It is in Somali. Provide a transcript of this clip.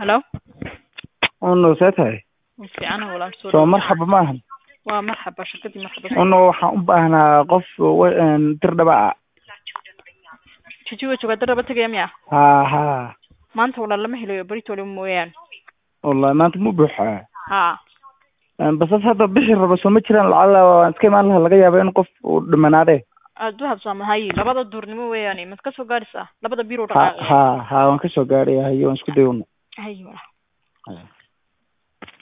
هلو انه ساتhay في أنا ولا soo مسؤول marxaba maahan ومرحبا شركتي مرحبا anu waxaan u baahnaa qof dir dhaba ah تجي وجهك درب تجي يا ha ما أنت ولا لما هلو بريت ولا مويان wallahi maanta ma buuxa ها basas hadda bixi rabo soo ma jiraan lacala waan iska imaan lahaa laga yaabo in qof uu dhimanaade أدوها بسام هاي لبضة الدور نمو وياني ما تكسو قارسة لبضة بيرو ha رقاقين ha waan ka soo gaadhay hayo waan isku dayno أيوة